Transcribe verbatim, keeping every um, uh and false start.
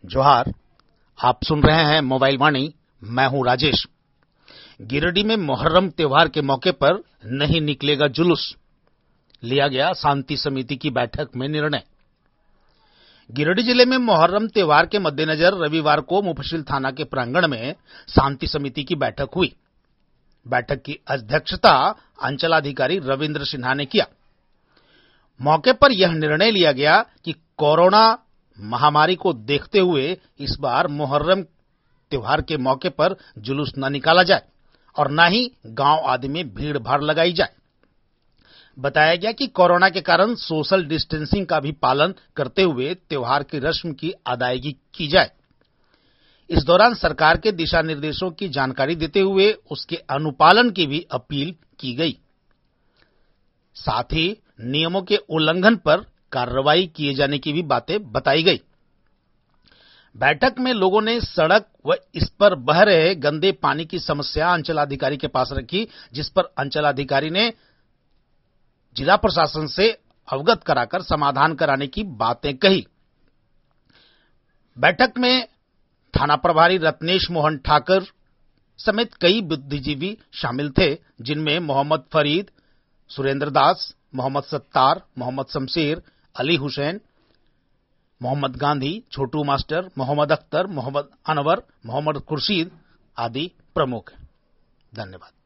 जोहार। आप सुन रहे हैं मोबाइल वाणी, मैं हूं राजेश। गिरिडीह में मुहर्रम त्योहार के मौके पर नहीं निकलेगा जुलूस, लिया गया शांति समिति की बैठक में निर्णय। गिरिडीह जिले में मुहर्रम त्योहार के मद्देनजर रविवार को मुफस्सिल थाना के प्रांगण में शांति समिति की बैठक हुई। बैठक की अध्यक्षता अंचलाधिकारी रविंद्र सिन्हा ने किया। मौके पर यह निर्णय लिया गया कि कोरोना महामारी को देखते हुए इस बार मुहर्रम त्योहार के मौके पर जुलूस न निकाला जाए और न ही गांव आदि में भीड़ भाड़ लगाई जाए। बताया गया कि कोरोना के कारण सोशल डिस्टेंसिंग का भी पालन करते हुए त्योहार की रस्म की अदायगी की जाए। इस दौरान सरकार के दिशा निर्देशों की जानकारी देते हुए उसके अनुपालन की भी अपील की गई। साथ ही नियमों के उल्लंघन पर कार्रवाई किए जाने की भी बातें बताई गई। बैठक में लोगों ने सड़क व इस पर बह रहे गंदे पानी की समस्या अंचलाधिकारी के पास रखी, जिस पर अंचलाधिकारी ने जिला प्रशासन से अवगत कराकर समाधान कराने की बातें कही। बैठक में थाना प्रभारी रत्नेश मोहन ठाकर समेत कई बुद्धिजीवी शामिल थे, जिनमें मोहम्मद फरीद, सुरेंद्र दास, मोहम्मद सत्तार, मोहम्मद शमशेर, अली हुसैन, मोहम्मद गांधी, छोटू मास्टर, मोहम्मद अख्तर, मोहम्मद अनवर, मोहम्मद खुर्शीद आदि प्रमुख हैं। धन्यवाद।